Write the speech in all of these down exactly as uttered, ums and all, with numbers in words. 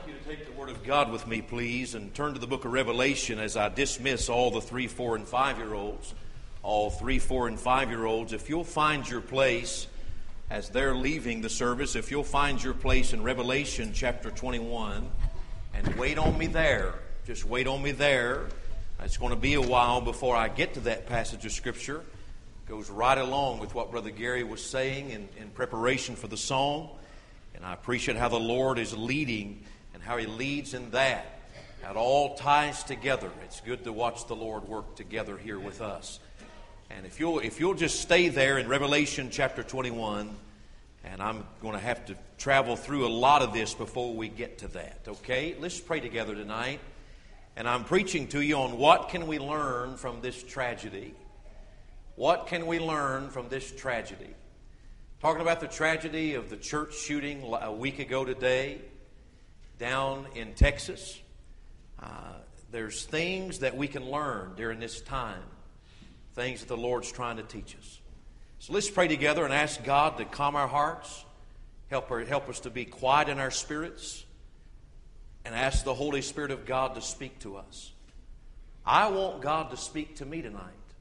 like you to take the Word of God with me, please, and turn to the book of Revelation as I dismiss all the three, four, and five-year-olds. All three, four, and five-year-olds. If you'll find your place as they're leaving the service, if you'll find your place in Revelation chapter twenty-one, and wait on me there. Just wait on me there. It's going to be a while before I get to that passage of Scripture. It goes right along with what Brother Gary was saying in, in preparation for the song. And I appreciate how the Lord is leading and how He leads in that. How it all ties together. It's good to watch the Lord work together here with us. And if you'll, if you'll just stay there in Revelation chapter twenty-one, and I'm going to have to travel through a lot of this before we get to that, okay? Let's pray together tonight. And I'm preaching to you on what can we learn from this tragedy. What can we learn from this tragedy? Talking about the tragedy of the church shooting a week ago today down in Texas. Uh, there's things that we can learn during this time. Things that the Lord's trying to teach us. So let's pray together and ask God to calm our hearts. Help, her, help us to be quiet in our spirits. And ask the Holy Spirit of God to speak to us. I want God to speak to me tonight.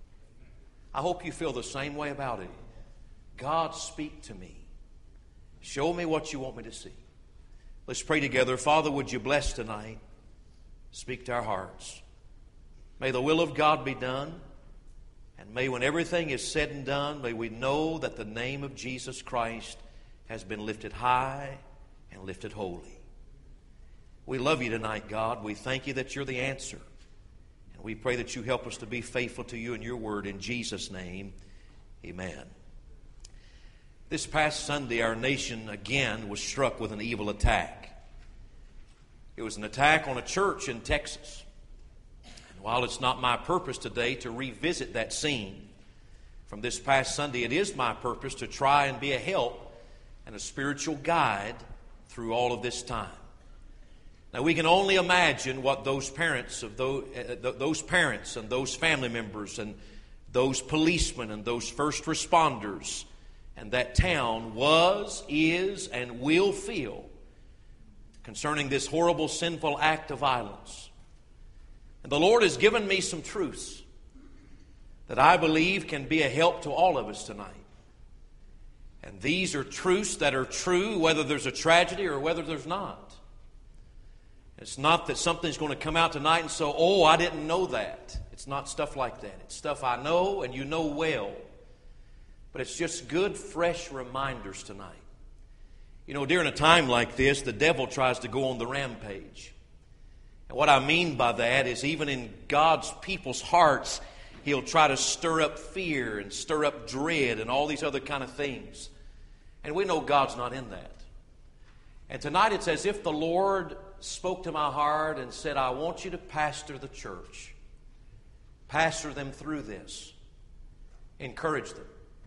I hope you feel the same way about it. God, speak to me. Show me what you want me to see. Let's pray together. Father, would you bless tonight? Speak to our hearts. May the will of God be done. And may when everything is said and done, may we know that the name of Jesus Christ has been lifted high and lifted holy. We love you tonight, God. We thank you that you're the answer. And we pray that you help us to be faithful to you and your word. In Jesus' name, amen. This past Sunday, our nation again was struck with an evil attack. It was an attack on a church in Texas. And while it's not my purpose today to revisit that scene from this past Sunday, it is my purpose to try and be a help and a spiritual guide through all of this time. Now, we can only imagine what those parents of those, uh, those parents and those family members and those policemen and those first responders and that town was, is, and will feel concerning this horrible, sinful act of violence. And the Lord has given me some truths that I believe can be a help to all of us tonight. And these are truths that are true whether there's a tragedy or whether there's not. It's not that something's going to come out tonight and say, oh, I didn't know that. It's not stuff like that. It's stuff I know and you know well. But it's just good, fresh reminders tonight. You know, during a time like this, the devil tries to go on the rampage. And what I mean by that is even in God's people's hearts, he'll try to stir up fear and stir up dread and all these other kind of things. And we know God's not in that. And tonight it's as if the Lord spoke to my heart and said, I want you to pastor the church. Pastor them through this. Encourage them.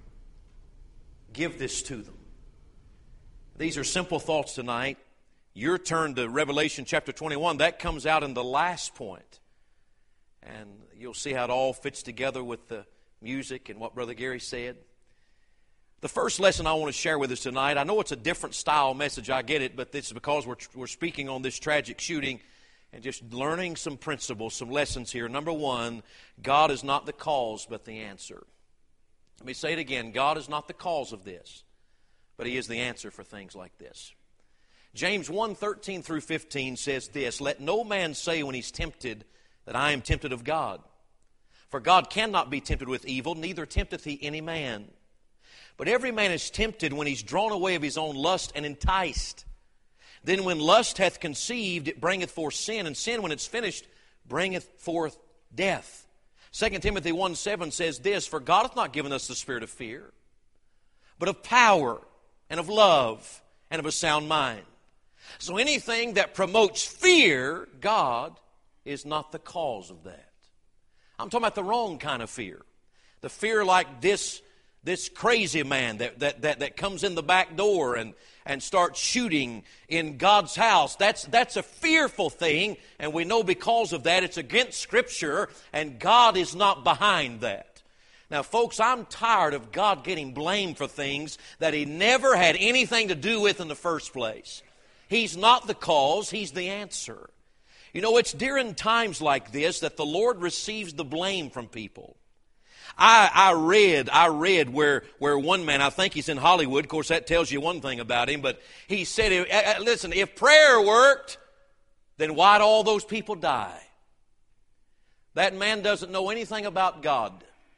Give this to them. These are simple thoughts tonight. Your turn to Revelation chapter twenty-one. That comes out in the last point. And you'll see how it all fits together with the music and what Brother Gary said. The first lesson I want to share with us tonight, I know it's a different style message, I get it, but this is because we're, we're speaking on this tragic shooting and just learning some principles, some lessons here. Number one, God is not the cause but the answer. Let me say it again. God is not the cause of this, but He is the answer for things like this. James one, thirteen through fifteen says this, let no man say when he's tempted that I am tempted of God. For God cannot be tempted with evil, neither tempteth He any man. But every man is tempted when he's drawn away of his own lust and enticed. Then when lust hath conceived, it bringeth forth sin, and sin, when it's finished, bringeth forth death. Second Timothy one seven says this, for God hath not given us the spirit of fear, but of power and of love and of a sound mind. So anything that promotes fear, God is not the cause of that. I'm talking about the wrong kind of fear. The fear like this, this crazy man that, that, that, that comes in the back door and, and starts shooting in God's house. That's, that's a fearful thing, and we know because of that it's against Scripture, and God is not behind that. Now, folks, I'm tired of God getting blamed for things that He never had anything to do with in the first place. He's not the cause, He's the answer. You know, it's during times like this that the Lord receives the blame from people. I, I read, I read where, where one man, I think he's in Hollywood, of course that tells you one thing about him, but he said, listen, if prayer worked, then why'd all those people die? That man doesn't know anything about God.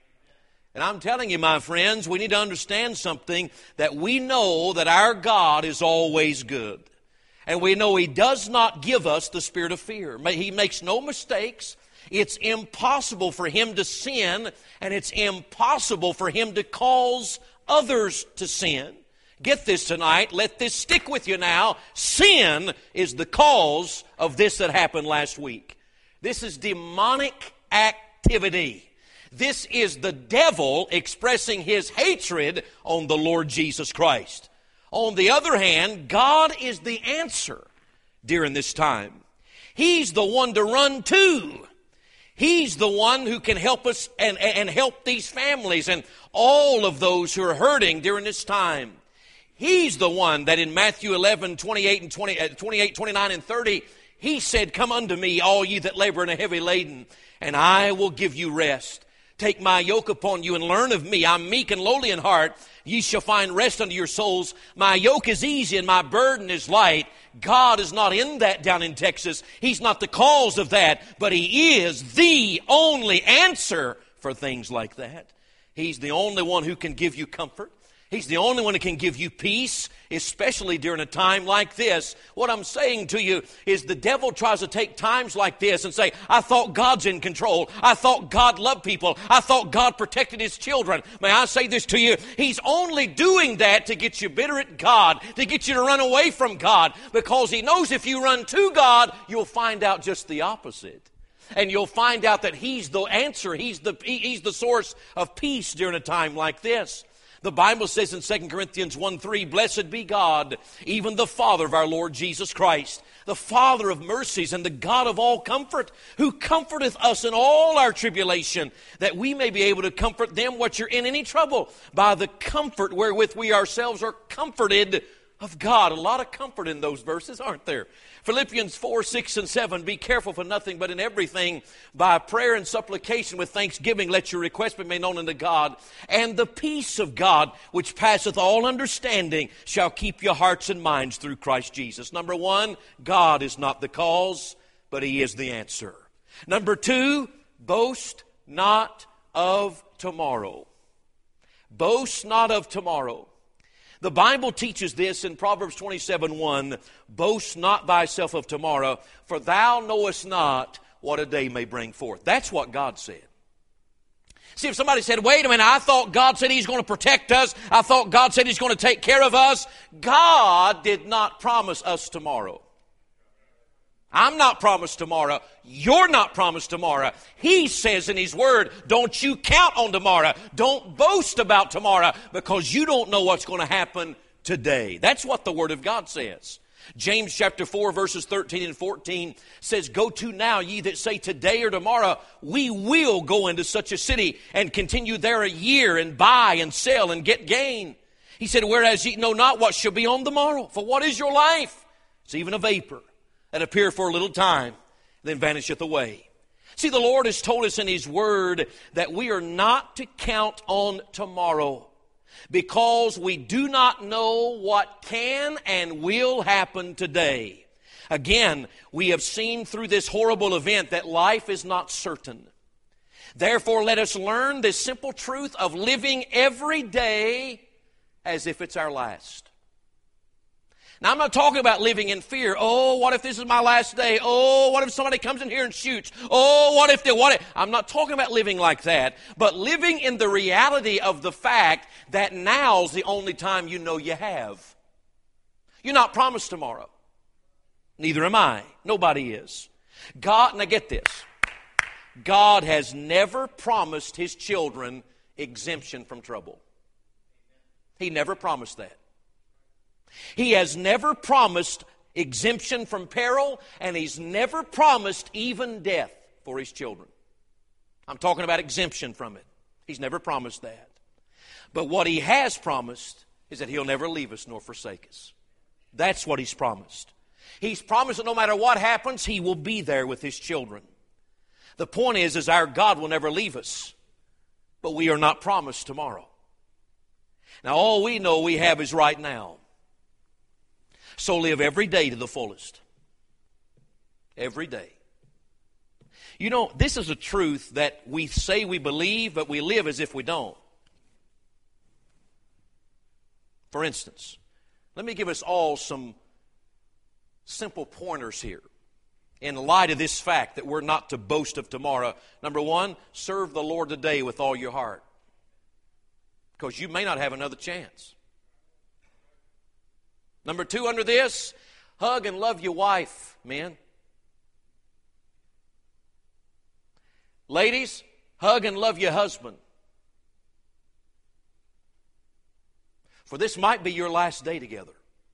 And I'm telling you, my friends, we need to understand something, that we know that our God is always good. And we know He does not give us the spirit of fear. He makes no mistakes. It's impossible for Him to sin, and it's impossible for Him to cause others to sin. Get this tonight. Let this stick with you now. Sin is the cause of this that happened last week. This is demonic activity. This is the devil expressing his hatred on the Lord Jesus Christ. On the other hand, God is the answer during this time. He's the one to run to. He's the one who can help us and, and help these families and all of those who are hurting during this time. He's the one that in Matthew eleven, twenty-eight, and twenty, uh, twenty-eight, twenty-nine, and thirty, He said, "Come unto me, all ye that labor and are heavy laden, and I will give you rest. Take my yoke upon you and learn of me. I'm meek and lowly in heart. Ye shall find rest unto your souls. My yoke is easy and my burden is light." God is not in that down in Texas. He's not the cause of that, but He is the only answer for things like that. He's the only one who can give you comfort. He's the only one who can give you peace, especially during a time like this. What I'm saying to you is the devil tries to take times like this and say, "I thought God's in control. I thought God loved people. I thought God protected His children." May I say this to you? He's only doing that to get you bitter at God, to get you to run away from God, because he knows if you run to God, you'll find out just the opposite. And you'll find out that He's the answer. He's the, he's the source of peace during a time like this. The Bible says in Second Corinthians one three, "Blessed be God, even the Father of our Lord Jesus Christ, the Father of mercies and the God of all comfort, who comforteth us in all our tribulation, that we may be able to comfort them which are in any trouble, by the comfort wherewith we ourselves are comforted of God." A lot of comfort in those verses, aren't there? Philippians four, six, and seven, "Be careful for nothing, but in everything, by prayer and supplication with thanksgiving, let your requests be made known unto God. And the peace of God, which passeth all understanding, shall keep your hearts and minds through Christ Jesus." Number one, God is not the cause, but He is the answer. Number two, boast not of tomorrow. Boast not of tomorrow. The Bible teaches this in Proverbs twenty-seven one, "Boast not thyself of tomorrow, for thou knowest not what a day may bring forth." That's what God said. See, if somebody said, "Wait a minute, I thought God said He's going to protect us. I thought God said He's going to take care of us." God did not promise us tomorrow. I'm not promised tomorrow. You're not promised tomorrow. He says in His Word, don't you count on tomorrow. Don't boast about tomorrow, because you don't know what's going to happen today. That's what the Word of God says. James chapter four, verses thirteen and fourteen says, "Go to now, ye that say today or tomorrow, we will go into such a city and continue there a year and buy and sell and get gain." He said, "Whereas ye know not what shall be on the morrow. For what is your life? It's even a vapor that appear for a little time, then vanisheth away." See, the Lord has told us in His Word that we are not to count on tomorrow, because we do not know what can and will happen today. Again, we have seen through this horrible event that life is not certain. Therefore, let us learn this simple truth of living every day as if it's our last. Now, I'm not talking about living in fear. Oh, what if this is my last day? Oh, what if somebody comes in here and shoots? Oh, what if they, what if? I'm not talking about living like that, but living in the reality of the fact that now's the only time you know you have. You're not promised tomorrow. Neither am I. Nobody is. God, now get this. God has never promised His children exemption from trouble. He never promised that. He has never promised exemption from peril, and He's never promised even death for His children. I'm talking about exemption from it. He's never promised that. But what He has promised is that He'll never leave us nor forsake us. That's what He's promised. He's promised that no matter what happens, He will be there with His children. The point is, is our God will never leave us, but we are not promised tomorrow. Now, all we know we have is right now. So live every day to the fullest. Every day. You know, this is a truth that we say we believe, but we live as if we don't. For instance, let me give us all some simple pointers here in light of this fact that we're not to boast of tomorrow. Number one, serve the Lord today with all your heart, because you may not have another chance. Number two, under this, hug and love your wife, men. Ladies, hug and love your husband. For this might be your last day together.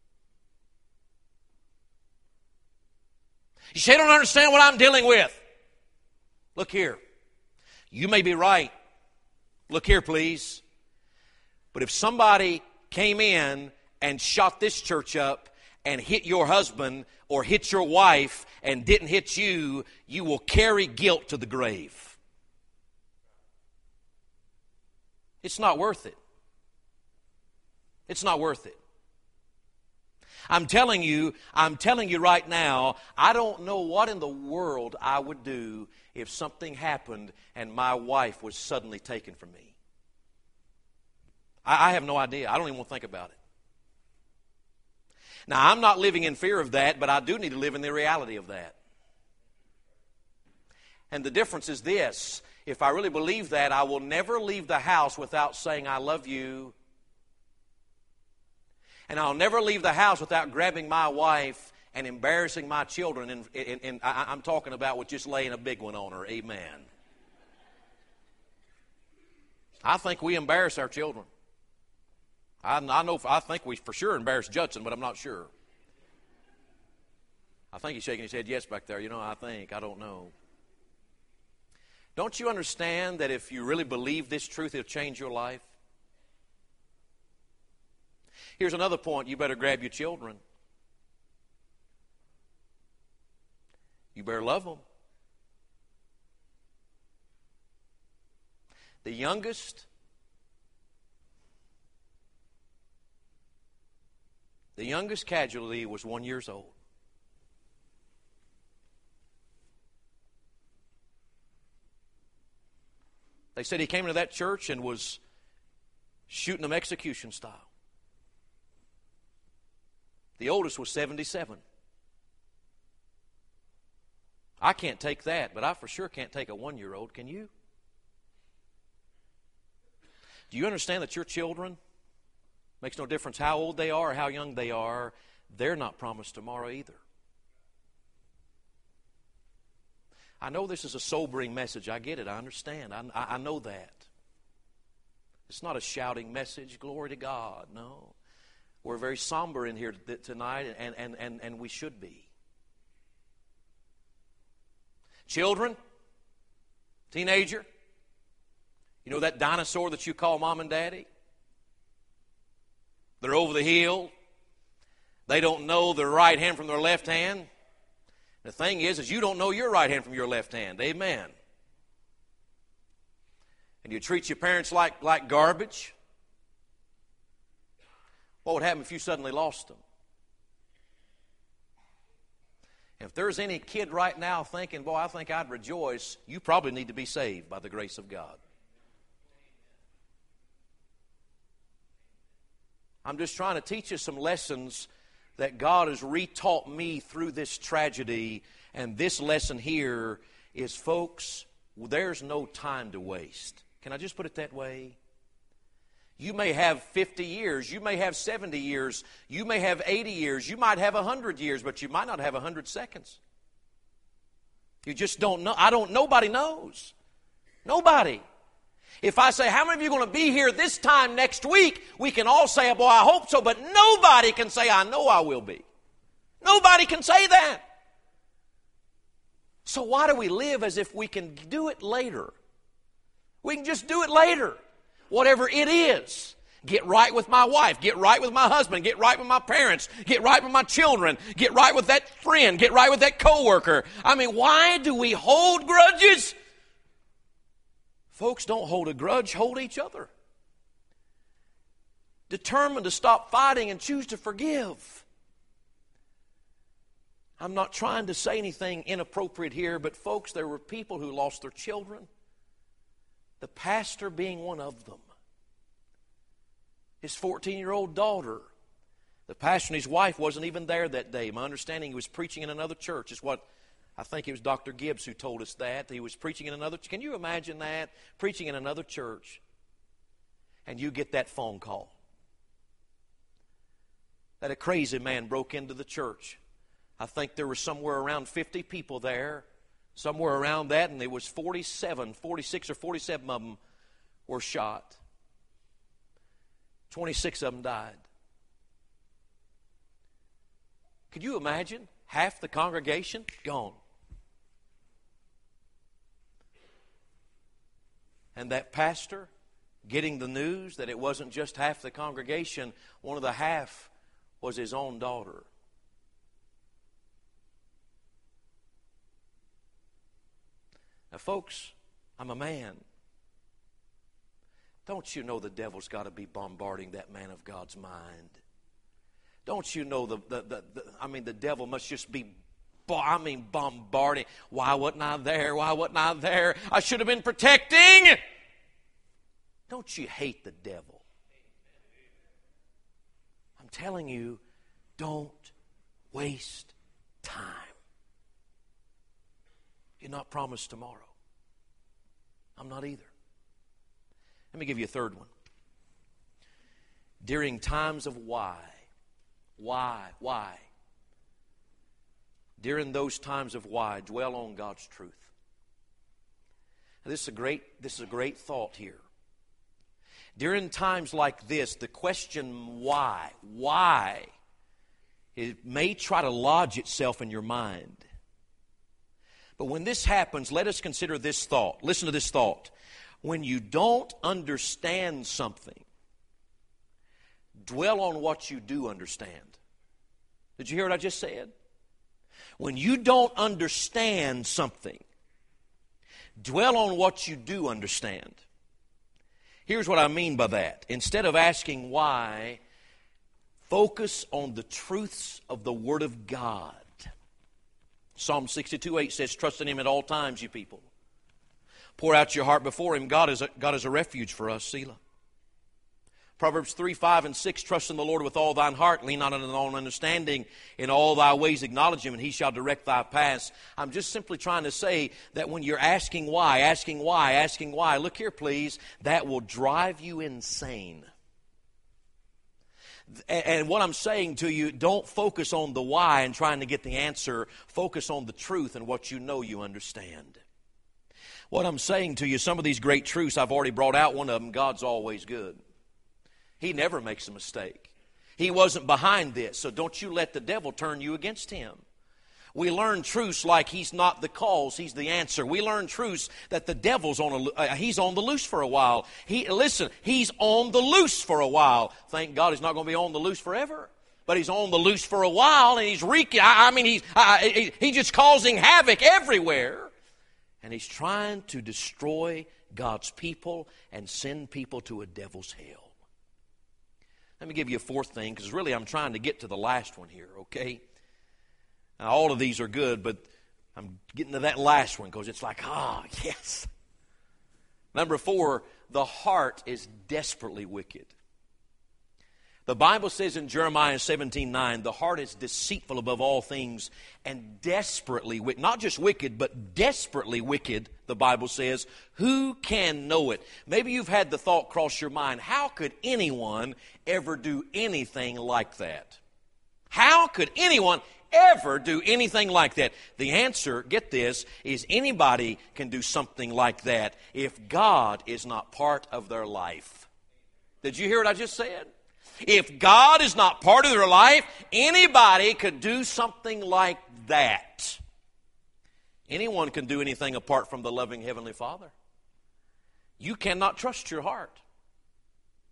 You say, I don't understand what I'm dealing with. Look here. You may be right. Look here, please. But if somebody came in and shot this church up and hit your husband or hit your wife and didn't hit you, you will carry guilt to the grave. It's not worth it. It's not worth it. I'm telling you, I'm telling you right now, I don't know what in the world I would do if something happened and my wife was suddenly taken from me. I, I have no idea. I don't even want to think about it. Now, I'm not living in fear of that, but I do need to live in the reality of that. And the difference is this. If I really believe that, I will never leave the house without saying, I love you. And I'll never leave the house without grabbing my wife and embarrassing my children. And, and, and I, I'm talking about with just laying a big one on her. Amen. I think we embarrass our children. I, I know. I think we for sure embarrass Judson, but I'm not sure. I think he's shaking his head yes back there. You know, I think. I don't know. Don't you understand that if you really believe this truth, it'll change your life? Here's another point. You better grab your children. You better love them. The youngest, the youngest casualty was one years old. They said he came into that church and was shooting them execution style. The oldest was seventy-seven. I can't take that, but I for sure can't take a one-year-old. Can you? Do you understand that your children, makes no difference how old they are or how young they are, they're not promised tomorrow either. I know this is a sobering message. I get it. I understand. I, I know that. It's not a shouting message. Glory to God. No. We're very somber in here tonight, and, and, and, and we should be. Children, teenager, you know that dinosaur that you call mom and daddy? They're over the hill. They don't know their right hand from their left hand. The thing is, is you don't know your right hand from your left hand. Amen. And you treat your parents like, like garbage. What would happen if you suddenly lost them? If there's any kid right now thinking, boy, I think I'd rejoice, you probably need to be saved by the grace of God. I'm just trying to teach you some lessons that God has retaught me through this tragedy. And this lesson here is, folks, there's no time to waste. Can I just put it that way? You may have fifty years. You may have seventy years. You may have eighty years. You might have one hundred years, but you might not have one hundred seconds. You just don't know. I don't, nobody knows. Nobody. If I say, how many of you are going to be here this time next week? We can all say, boy, I hope so, but nobody can say, I know I will be. Nobody can say that. So why do we live as if we can do it later? We can just do it later. Whatever it is. Get right with my wife. Get right with my husband. Get right with my parents. Get right with my children. Get right with that friend. Get right with that coworker. I mean, why do we hold grudges? Folks, don't hold a grudge. Hold each other. Determined to stop fighting and choose to forgive. I'm not trying to say anything inappropriate here, but folks, there were people who lost their children. The pastor being one of them. His fourteen-year-old daughter. The pastor and his wife wasn't even there that day. My understanding, he was preaching in another church. Is what I think it was Doctor Gibbs who told us that. He was preaching in another. Can you imagine that? Preaching in another church. And you get that phone call. That a crazy man broke into the church. I think there were somewhere around fifty people there. Somewhere around that. And there was forty-seven, forty-six or forty-seven of them were shot. twenty-six of them died. Could you imagine? Half the congregation gone. And that pastor getting the news that it wasn't just half the congregation, one of the half was his own daughter. Now, folks, I'm a man. Don't you know the devil's got to be bombarding that man of God's mind? Don't you know the, the, the, the I mean, the devil must just be, I mean, bombarding. Why wasn't I there? Why wasn't I there? I should have been protecting. Don't you hate the devil? I'm telling you, don't waste time. You're not promised tomorrow. I'm not either. Let me give you a third one. During times of why. Why? Why? During those times of why, dwell on God's truth. Now, this is a great, this is a great thought here. During times like this, the question why, why, it may try to lodge itself in your mind. But when this happens, let us consider this thought. Listen to this thought. When you don't understand something, dwell on what you do understand. Did you hear what I just said? When you don't understand something, dwell on what you do understand. Here's what I mean by that. Instead of asking why, focus on the truths of the Word of God. Psalm sixty-two eight says, trust in Him at all times, you people. Pour out your heart before Him. God is a, God is a refuge for us, Selah. Proverbs three, five, and six, trust in the Lord with all thine heart. Lean not on thine own understanding. In all thy ways acknowledge Him, and He shall direct thy paths. I'm just simply trying to say that when you're asking why, asking why, asking why, look here, please, that will drive you insane. And what I'm saying to you, don't focus on the why and trying to get the answer. Focus on the truth and what you know you understand. What I'm saying to you, some of these great truths, I've already brought out one of them. God's always good. He never makes a mistake. He wasn't behind this, so don't you let the devil turn you against Him. We learn truths like He's not the cause, He's the answer. We learn truths that the devil's on a, uh, he's on the loose for a while. He listen, he's on the loose for a while. Thank God He's not going to be on the loose forever. But He's on the loose for a while, and He's wreaking. I, I mean, He's uh, he, He's just causing havoc everywhere, and He's trying to destroy God's people and send people to a devil's hell. Let me give you a fourth thing, because really I'm trying to get to the last one here, okay? Now, all of these are good, but I'm getting to that last one because it's like, ah, oh, yes. Number four, the heart is desperately wicked. The Bible says in Jeremiah seventeen nine, the heart is deceitful above all things and desperately wicked. Not just wicked, but desperately wicked, the Bible says. Who can know it? Maybe you've had the thought cross your mind, how could anyone ever do anything like that? How could anyone ever do anything like that? The answer, get this, is anybody can do something like that if God is not part of their life. Did you hear what I just said? If God is not part of their life, anybody could do something like that. Anyone can do anything apart from the loving Heavenly Father. You cannot trust your heart.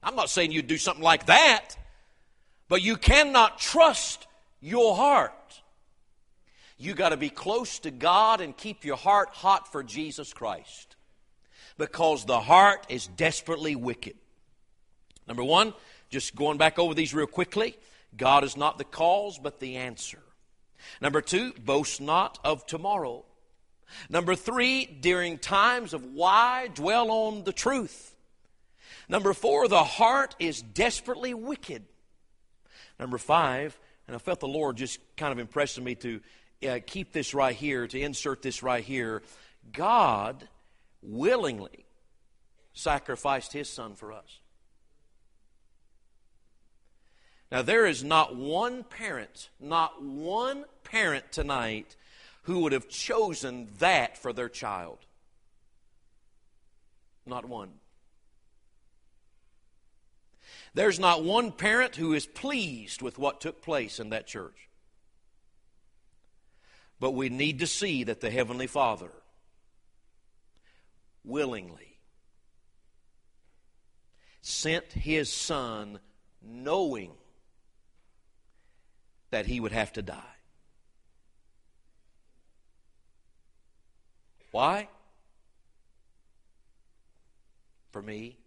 I'm not saying you do something like that, but you cannot trust your heart. You got to be close to God and keep your heart hot for Jesus Christ, because the heart is desperately wicked. Number one, just going back over these real quickly, God is not the cause but the answer. Number two, boast not of tomorrow. Number three, during times of why, dwell on the truth. Number four, the heart is desperately wicked. Number five, and I felt the Lord just kind of impressing me to uh, keep this right here, to insert this right here. God willingly sacrificed His Son for us. Now, there is not one parent, not one parent tonight who would have chosen that for their child. Not one. There's not one parent who is pleased with what took place in that church. But we need to see that the Heavenly Father willingly sent His Son knowing that He would have to die. Why? For me.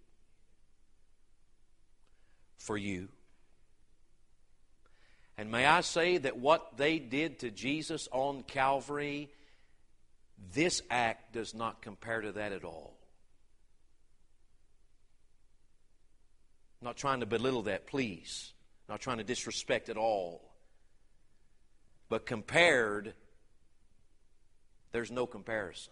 For you. And may I say that what they did to Jesus on Calvary, this act does not compare to that at all. I'm not trying to belittle that, please. I'm not trying to disrespect at all. But compared, there's no comparison.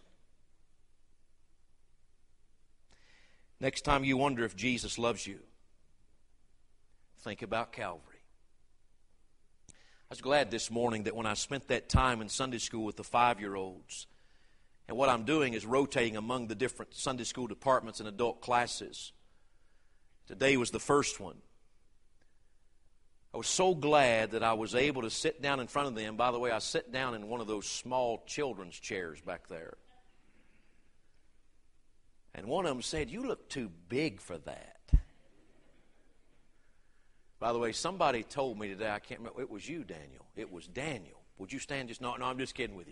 Next time you wonder if Jesus loves you, think about Calvary. I was glad this morning that when I spent that time in Sunday school with the five-year-olds, and what I'm doing is rotating among the different Sunday school departments and adult classes. Today was the first one. I was so glad that I was able to sit down in front of them. By the way, I sat down in one of those small children's chairs back there. And one of them said, "You look too big for that." By the way, somebody told me today, I can't remember, it was you, Daniel. It was Daniel. Would you stand just, no, no, I'm just kidding with you.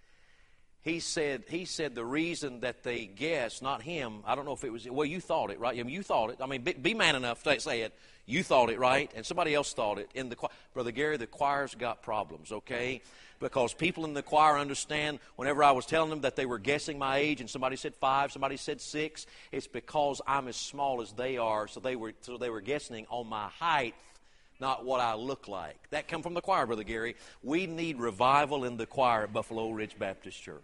He said, he said the reason that they guessed, not him, I don't know if it was, well, you thought it, right? I mean, you thought it. I mean, be, be man enough to say it. You thought it, right? And somebody else thought it. In the choir. Brother Gary, the choir's got problems, okay? Because people in the choir understand whenever I was telling them that they were guessing my age and somebody said five, somebody said six, it's because I'm as small as they are, so they were so they were guessing on my height, not what I look like. That come from the choir, Brother Gary. We need revival in the choir at Buffalo Ridge Baptist Church.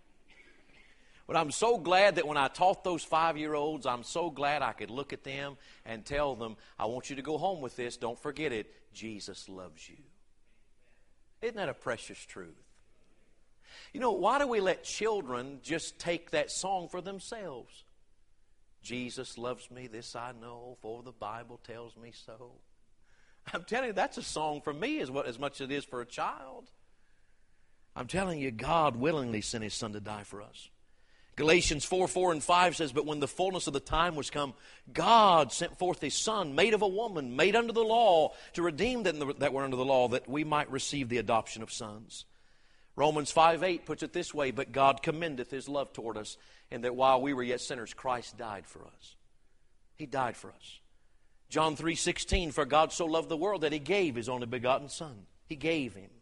But I'm so glad that when I taught those five-year-olds, I'm so glad I could look at them and tell them, I want you to go home with this. Don't forget it. Jesus loves you. Isn't that a precious truth? You know, why do we let children just take that song for themselves? Jesus loves me, this I know, for the Bible tells me so. I'm telling you, that's a song for me as, what, as much as it is for a child. I'm telling you, God willingly sent His Son to die for us. Galatians four, four and five says, but when the fullness of the time was come, God sent forth His Son, made of a woman, made under the law, to redeem them that were under the law, that we might receive the adoption of sons. Romans five, eight puts it this way, but God commendeth His love toward us, in that while we were yet sinners, Christ died for us. He died for us. John three, sixteen, for God so loved the world that He gave His only begotten Son. He gave Him,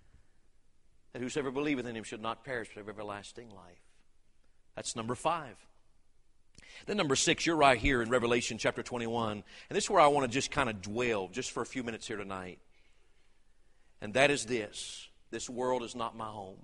that whosoever believeth in Him should not perish but have everlasting life. That's number five. Then number six, you're right here in Revelation chapter twenty-one. And this is where I want to just kind of dwell just for a few minutes here tonight. And that is this. This world is not my home.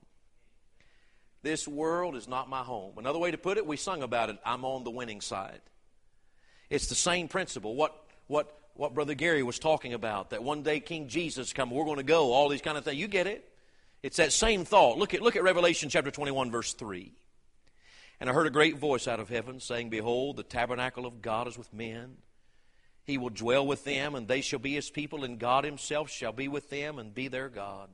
This world is not my home. Another way to put it, we sung about it, I'm on the winning side. It's the same principle. What, what, what Brother Gary was talking about, that one day King Jesus come, we're going to go, all these kind of things. You get it? It's that same thought. Look at, look at Revelation chapter twenty-one, verse three. And I heard a great voice out of heaven saying, behold, the tabernacle of God is with men. He will dwell with them, and they shall be His people, and God Himself shall be with them and be their God.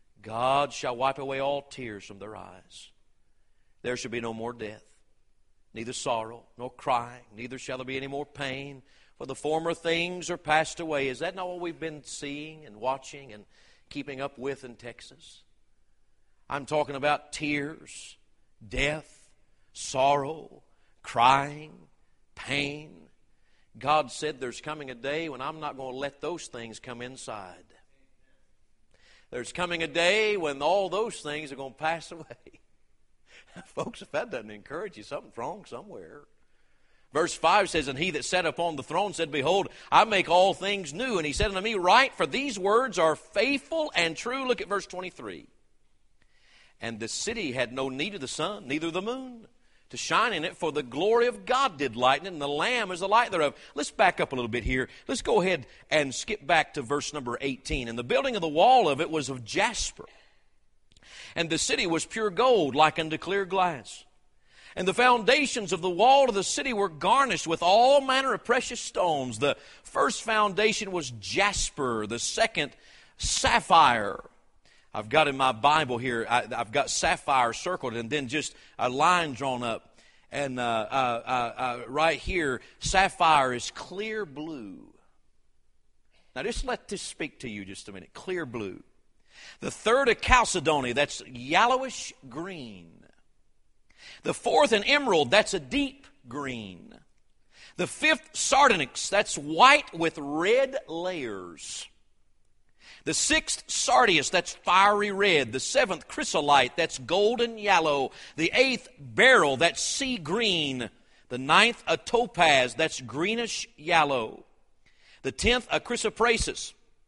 God shall wipe away all tears from their eyes. There shall be no more death, neither sorrow nor crying, neither shall there be any more pain, for the former things are passed away. Is that not what we've been seeing and watching and keeping up with in Texas? I'm talking about tears, death, sorrow, crying, pain. God said there's coming a day when I'm not going to let those things come inside. There's coming a day when all those things are going to pass away. Folks, if that doesn't encourage you, something's wrong somewhere. Verse five says, and he that sat upon the throne said, behold, I make all things new. And he said unto me, write, for these words are faithful and true. Look at verse twenty-three. And the city had no need of the sun, neither the moon, to shine in it, for the glory of God did lighten it, and the Lamb is the light thereof. Let's back up a little bit here. Let's go ahead and skip back to verse number eighteen. And the building of the wall of it was of jasper, and the city was pure gold, like unto clear glass. And the foundations of the wall of the city were garnished with all manner of precious stones. The first foundation was jasper, the second sapphire. I've got in my Bible here, I, I've got sapphire circled and then just a line drawn up. And uh, uh, uh, uh, right here, sapphire is clear blue. Now just let this speak to you just a minute. Clear blue. The third, a chalcedony, that's yellowish green. The fourth, an emerald, that's a deep green. The fifth, sardonyx, that's white with red layers. The sixth, sardius, that's fiery red. The seventh, chrysolite, that's golden yellow. The eighth, beryl, that's sea green. The ninth, a topaz, that's greenish yellow. The tenth, a chrysoprasus.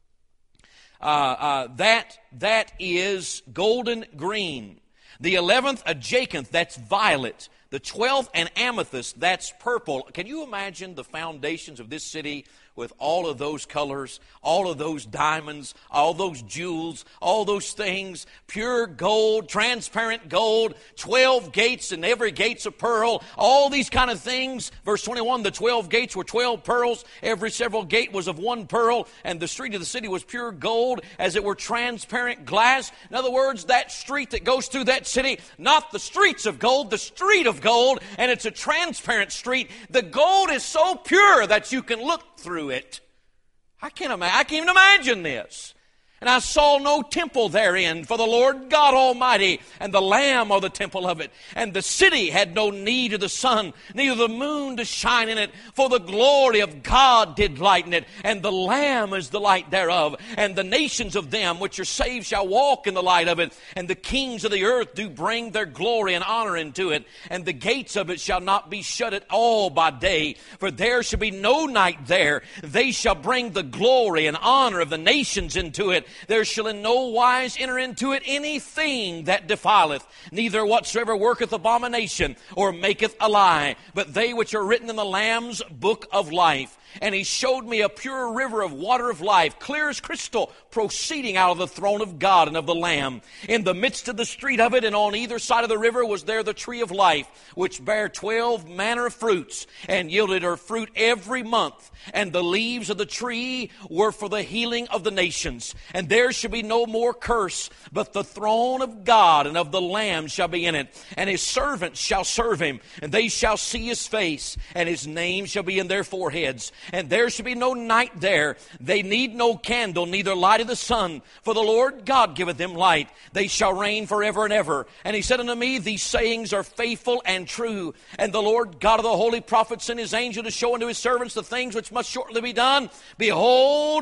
Uh, uh, that, that is golden green. The eleventh, a jacinth, that's violet. The twelfth, an amethyst, that's purple. Can you imagine the foundations of this city with all of those colors, all of those diamonds, all those jewels, all those things, pure gold, transparent gold, twelve gates, and every gate's a pearl, all these kind of things. Verse twenty-one, the twelve gates were twelve pearls, every several gate was of one pearl, and the street of the city was pure gold, as it were transparent glass. In other words, that street that goes through that city, not the streets of gold, the street of gold, and it's a transparent street. The gold is so pure that you can look through it. I can't imagine, I can't even imagine this. And I saw no temple therein, for the Lord God Almighty and the Lamb are the temple of it. And the city had no need of the sun, neither the moon to shine in it, for the glory of God did lighten it, and the Lamb is the light thereof. And the nations of them which are saved shall walk in the light of it, and the kings of the earth do bring their glory and honor into it. And the gates of it shall not be shut at all by day, for there shall be no night there. They shall bring the glory and honor of the nations into it. There shall in no wise enter into it anything that defileth, neither whatsoever worketh abomination or maketh a lie, but they which are written in the Lamb's book of life. And he showed me a pure river of water of life, clear as crystal, proceeding out of the throne of God and of the Lamb. In the midst of the street of it, and on either side of the river, was there the tree of life, which bare twelve manner of fruits, and yielded her fruit every month. And the leaves of the tree were for the healing of the nations. And there shall be no more curse, but the throne of God and of the Lamb shall be in it. And his servants shall serve him, and they shall see his face, and his name shall be in their foreheads. And there shall be no night there. They need no candle, neither light of the sun, for the Lord God giveth them light. They shall reign forever and ever. And he said unto me, these sayings are faithful and true. And the Lord God of the holy prophets sent his angel to show unto his servants the things which must shortly be done. Behold,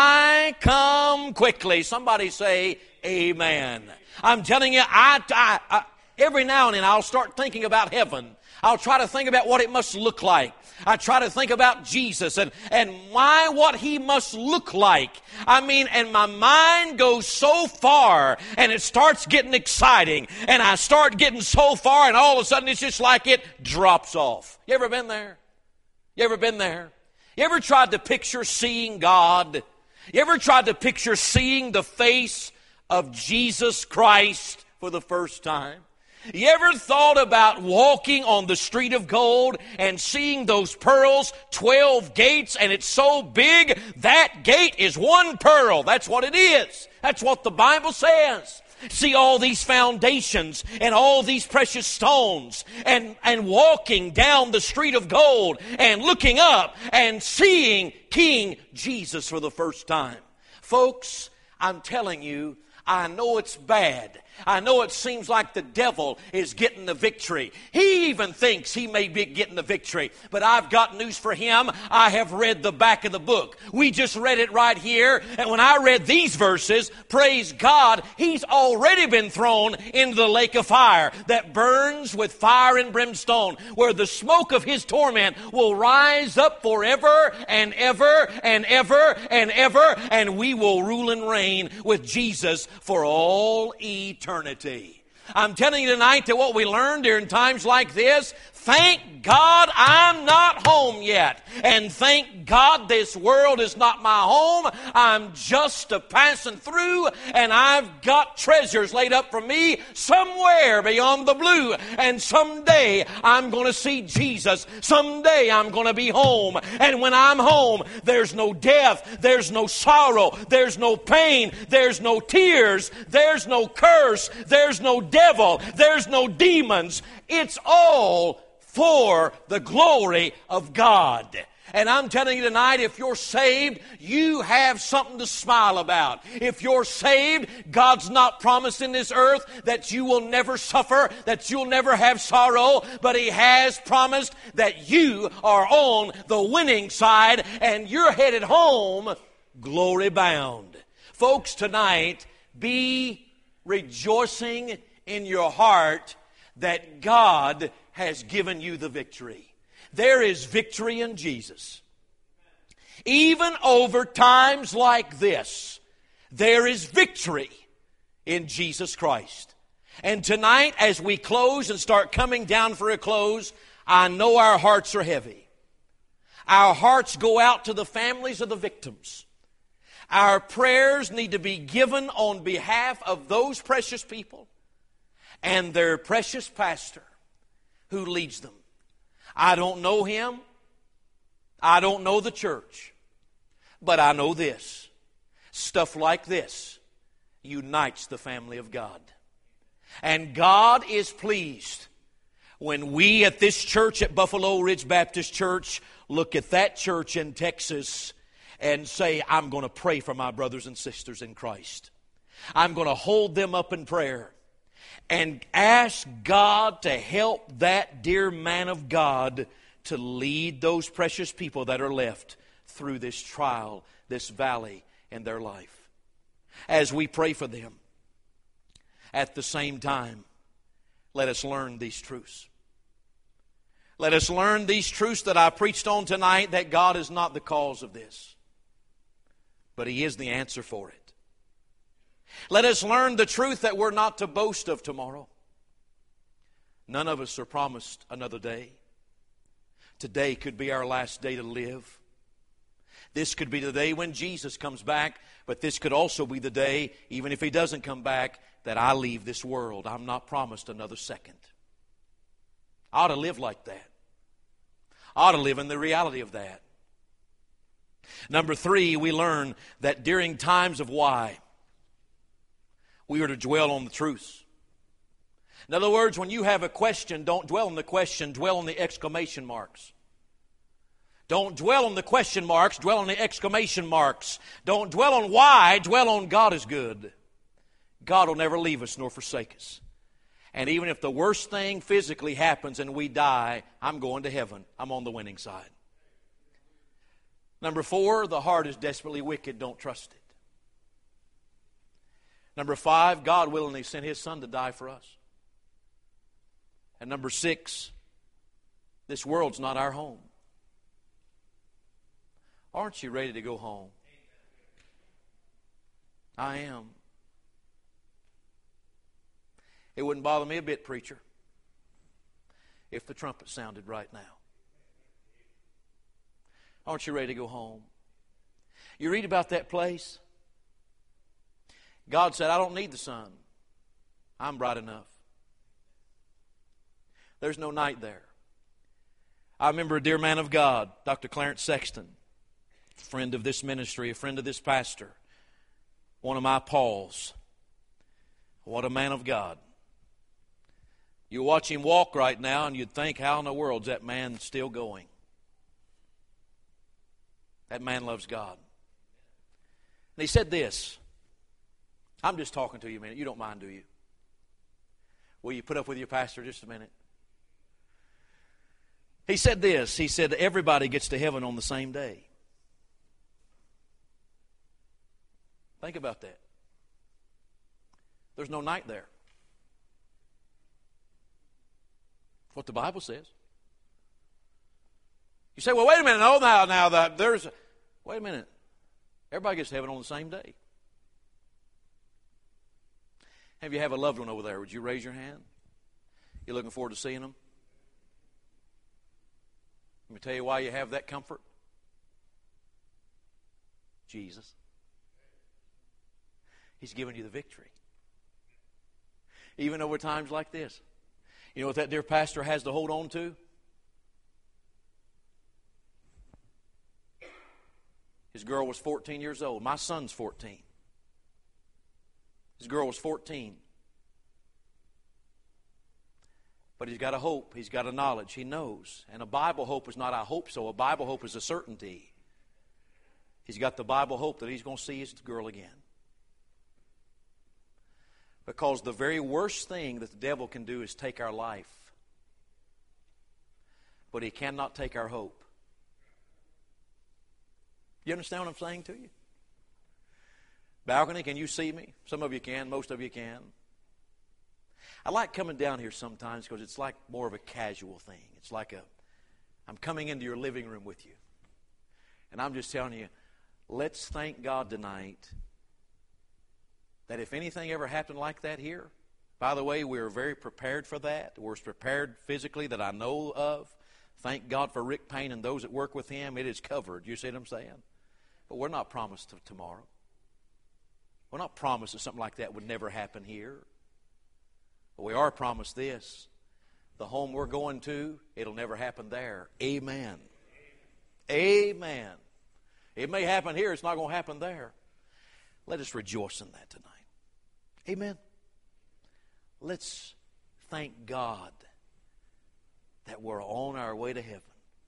I come quickly. Somebody say, amen. I'm telling you, I, I, I every now and then I'll start thinking about heaven. I'll try to think about what it must look like. I try to think about Jesus and, and why what he must look like. I mean, and my mind goes so far and it starts getting exciting. And I start getting so far and all of a sudden it's just like it drops off. You ever been there? You ever been there? You ever tried to picture seeing God? You ever tried to picture seeing the face of Jesus Christ for the first time? You ever thought about walking on the street of gold and seeing those pearls, twelve gates, and it's so big, that gate is one pearl. That's what it is. That's what the Bible says. see all these foundations and all these precious stones and, and walking down the street of gold and looking up and seeing King Jesus for the first time. Folks, I'm telling you, I know it's bad. I know it seems like the devil is getting the victory. He even thinks he may be getting the victory. But I've got news for him. I have read the back of the book. We just read it right here. And when I read these verses, praise God, he's already been thrown into the lake of fire that burns with fire and brimstone, where the smoke of his torment will rise up forever and ever and ever and ever. And we will rule and reign with Jesus for all eternity. Eternity. I'm telling you tonight that what we learn during times like this, thank God I'm not home yet. And thank God this world is not my home. I'm just a passing through, and I've got treasures laid up for me somewhere beyond the blue. And someday I'm going to see Jesus. Someday I'm going to be home. And when I'm home, there's no death, there's no sorrow, there's no pain, there's no tears, there's no curse, there's no devil, there's no demons. It's all for the glory of God. And I'm telling you tonight, if you're saved, you have something to smile about. If you're saved, God's not promised in this earth that you will never suffer, that you'll never have sorrow, but He has promised that you are on the winning side and you're headed home glory bound. Folks, tonight, be rejoicing in your heart that God has given you the victory. There is victory in Jesus. Even over times like this, there is victory in Jesus Christ. And tonight, as we close and start coming down for a close, I know our hearts are heavy. Our hearts go out to the families of the victims. Our prayers need to be given on behalf of those precious people and their precious pastor who leads them. I don't know him. I don't know the church. But I know this. Stuff like this unites the family of God. And God is pleased when we at this church at Buffalo Ridge Baptist Church look at that church in Texas and say, I'm going to pray for my brothers and sisters in Christ. I'm going to hold them up in prayer and ask God to help that dear man of God to lead those precious people that are left through this trial, this valley in their life. As we pray for them, at the same time, let us learn these truths. Let us learn these truths that I preached on tonight, that God is not the cause of this, but He is the answer for it. Let us learn the truth that we're not to boast of tomorrow. None of us are promised another day. Today could be our last day to live. This could be the day when Jesus comes back, but this could also be the day, even if He doesn't come back, that I leave this world. I'm not promised another second. I ought to live like that. I ought to live in the reality of that. Number three, we learn that during times of why, we are to dwell on the truths. In other words, when you have a question, don't dwell on the question, dwell on the exclamation marks. Don't dwell on the question marks, dwell on the exclamation marks. Don't dwell on why, dwell on God is good. God will never leave us nor forsake us. And even if the worst thing physically happens and we die, I'm going to heaven. I'm on the winning side. Number four, the heart is desperately wicked. Don't trust it. Number five, God willingly sent His Son to die for us. And number six, this world's not our home. Aren't you ready to go home? I am. It wouldn't bother me a bit, preacher, if the trumpet sounded right now. Aren't you ready to go home? You read about that place. God said, I don't need the sun. I'm bright enough. There's no night there. I remember a dear man of God, Doctor Clarence Sexton, a friend of this ministry, a friend of this pastor, one of my Pauls. What a man of God. You watch him walk right now and you'd think, how in the world is that man still going? That man loves God. And he said this. I'm just talking to you a minute. You don't mind, do you? Will you put up with your pastor just a minute? He said this. He said, everybody gets to heaven on the same day. Think about that. There's no night there. That's what the Bible says. You say, well, wait a minute. No, now, now, that there's... Wait a minute. Everybody gets to heaven on the same day. Have you have a loved one over there? Would you raise your hand? You looking forward to seeing them? Let me tell you why you have that comfort. Jesus. He's given you the victory. Even over times like this. You know what that dear pastor has to hold on to? His girl was fourteen years old. My son's fourteen. His girl was fourteen. But he's got a hope. He's got a knowledge. He knows. And a Bible hope is not I hope so. A Bible hope is a certainty. He's got the Bible hope that he's going to see his girl again. Because the very worst thing that the devil can do is take our life. But he cannot take our hope. You understand what I'm saying to you? Balcony, can you see me? Some of you can. Most of you can. I like coming down here sometimes because it's like more of a casual thing. It's like a, I'm coming into your living room with you. And I'm just telling you, let's thank God tonight that if anything ever happened like that here, by the way, we're very prepared for that. We're prepared physically that I know of. Thank God for Rick Payne and those that work with him. It is covered. You see what I'm saying? But we're not promised to tomorrow. We're not promised that something like that would never happen here. But we are promised this. The home we're going to, it'll never happen there. Amen. Amen. It may happen here. It's not going to happen there. Let us rejoice in that tonight. Amen. Let's thank God that we're on our way to heaven.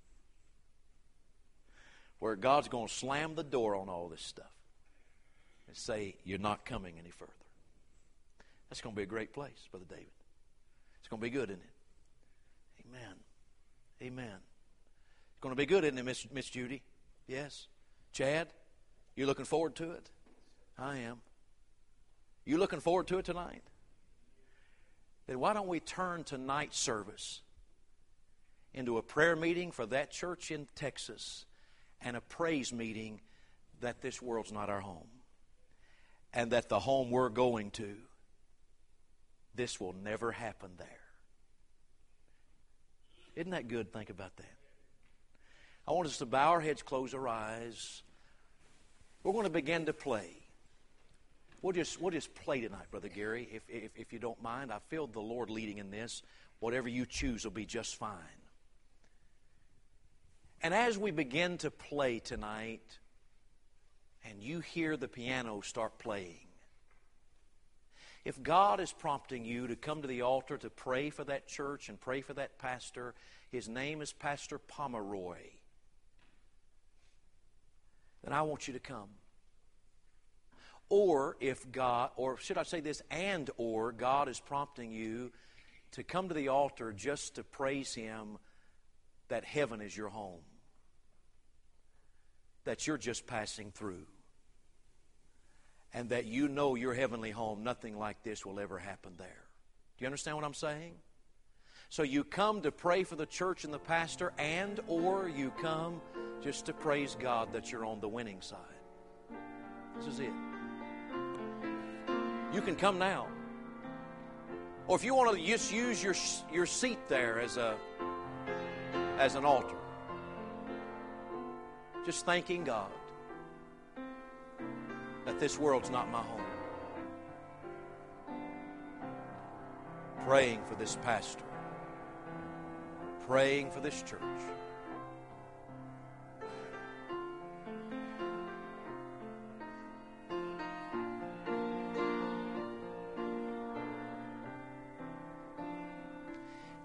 Where God's going to slam the door on all this stuff and say, you're not coming any further. That's going to be a great place, Brother David. It's going to be good, isn't it? Amen. Amen. It's going to be good, isn't it, Miss, Miss Judy? Yes. Chad, you looking forward to it? I am. You looking forward to it tonight? Then why don't we turn tonight's service into a prayer meeting for that church in Texas and a praise meeting that this world's not our home. And that the home we're going to, this will never happen there. Isn't that good? Think about that. I want us to bow our heads, close our eyes. We're going to begin to play. We'll just, we'll just play tonight, Brother Gary, if, if, if you don't mind. I feel the Lord leading in this. Whatever you choose will be just fine. And as we begin to play tonight, and you hear the piano start playing, if God is prompting you to come to the altar to pray for that church and pray for that pastor, his name is Pastor Pomeroy, then I want you to come. Or if God, or should I say this, and or God is prompting you to come to the altar just to praise Him that heaven is your home, that you're just passing through, and that you know your heavenly home, nothing like this will ever happen there. Do you understand what I'm saying? So you come to pray for the church and the pastor, and or you come just to praise God that you're on the winning side. This is it. You can come now. Or if you want to just use your, your seat there as a as an altar. Just thanking God that this world's not my home. Praying for this pastor. Praying for this church.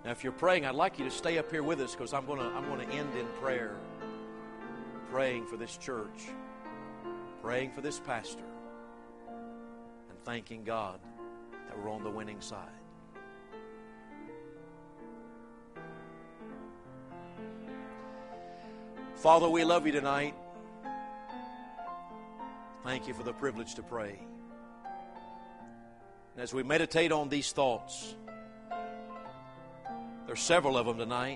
Now, if you're praying, I'd like you to stay up here with us because I'm going to I'm going to end in prayer, praying for this church, praying for this pastor, and thanking God that we're on the winning side. Father, we love you tonight. Thank you for the privilege to pray. And as we meditate on these thoughts, there's several of them tonight.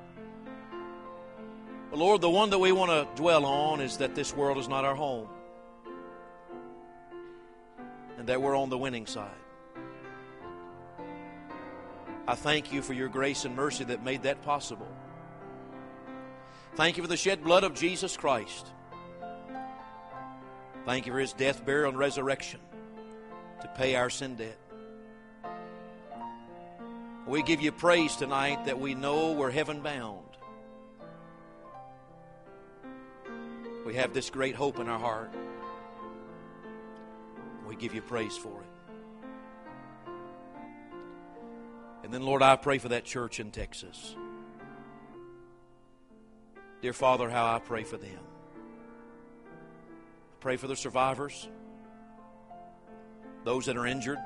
But Lord, the one that we want to dwell on is that this world is not our home, and that we're on the winning side. I thank you for your grace and mercy that made that possible. Thank you for the shed blood of Jesus Christ. Thank you for His death, burial, and resurrection to pay our sin debt. We give you praise tonight that we know we're heaven bound. We have this great hope in our heart. We give you praise for it. And then, Lord, I pray for that church in Texas. Dear Father, how I pray for them. I pray for the survivors, those that are injured,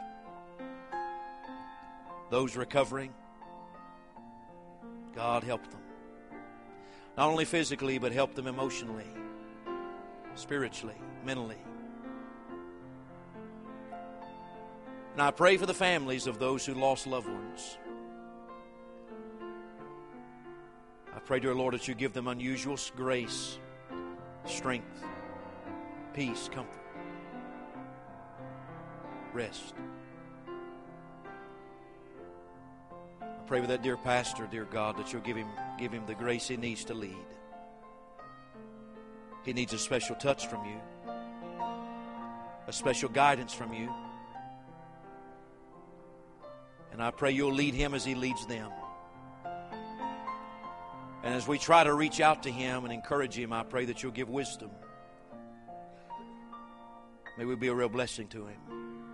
those recovering. God, help them. Not only physically, but help them emotionally, spiritually, mentally. And I pray for the families of those who lost loved ones. I pray, dear Lord, that you give them unusual grace, strength, peace, comfort, rest. I pray for that dear pastor, dear God, that you'll give him, give him the grace he needs to lead. He needs a special touch from you, a special guidance from you. And I pray you'll lead him as he leads them. And as we try to reach out to him and encourage him, I pray that you'll give wisdom. May we be a real blessing to him.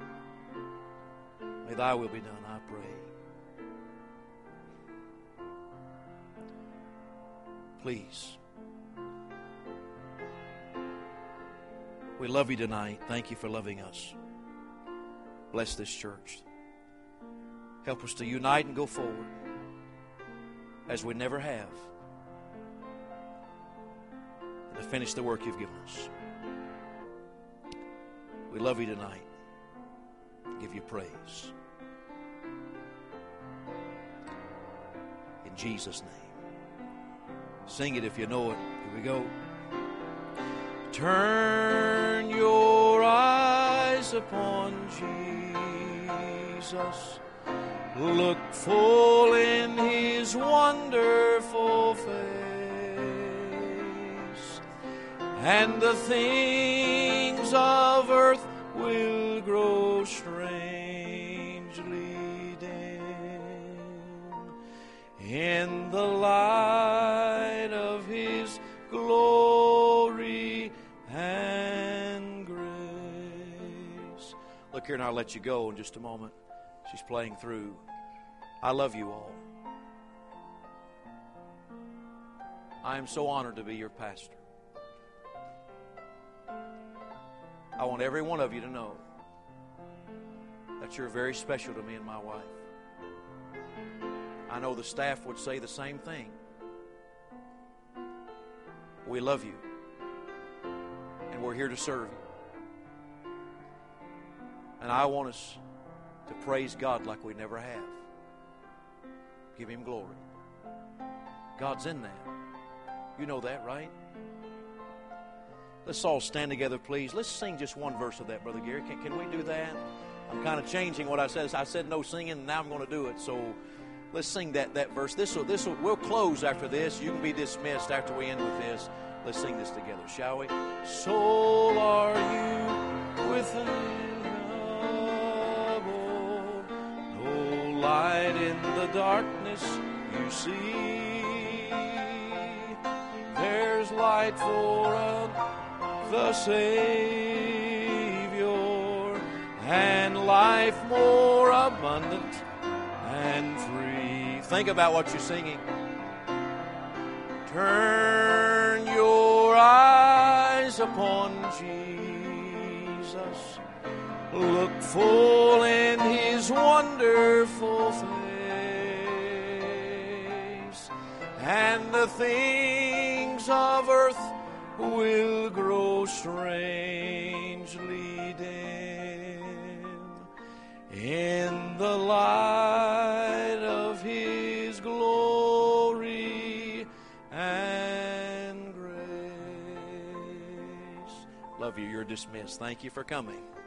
May thy will be done, I pray. Please. We love you tonight. Thank you for loving us. Bless this church. Help us to unite and go forward as we never have, and to finish the work you've given us. We love you tonight. Give you praise. In Jesus' name. Sing it if you know it. Here we go. Turn your eyes upon Jesus. Look full in His wonderful face, and the things of earth will grow strangely dim in the light of His glory and grace. Look here, and I'll let you go in just a moment. She's playing through. I love you all. I am so honored to be your pastor. I want every one of you to know that you're very special to me and my wife. I know the staff would say the same thing. We love you, and we're here to serve you. And I want us to praise God like we never have. Give Him glory. God's in that. You know that, right? Let's all stand together, please. Let's sing just one verse of that, Brother Gary. Can, can we do that? I'm kind of changing what I said. I said no singing, and now I'm going to do it. So let's sing that, that verse. This will, this will, we'll close after this. You can be dismissed after we end with this. Let's sing this together, shall we? Soul, are you within trouble? No light in the darkness you see. There's light for the Savior, and life more abundant and free Think about what you're singing. Turn your eyes upon Jesus. Look full in His wonderful face, and the things of earth will grow strangely dim in the light of His glory and grace. Love you. You're dismissed. Thank you for coming.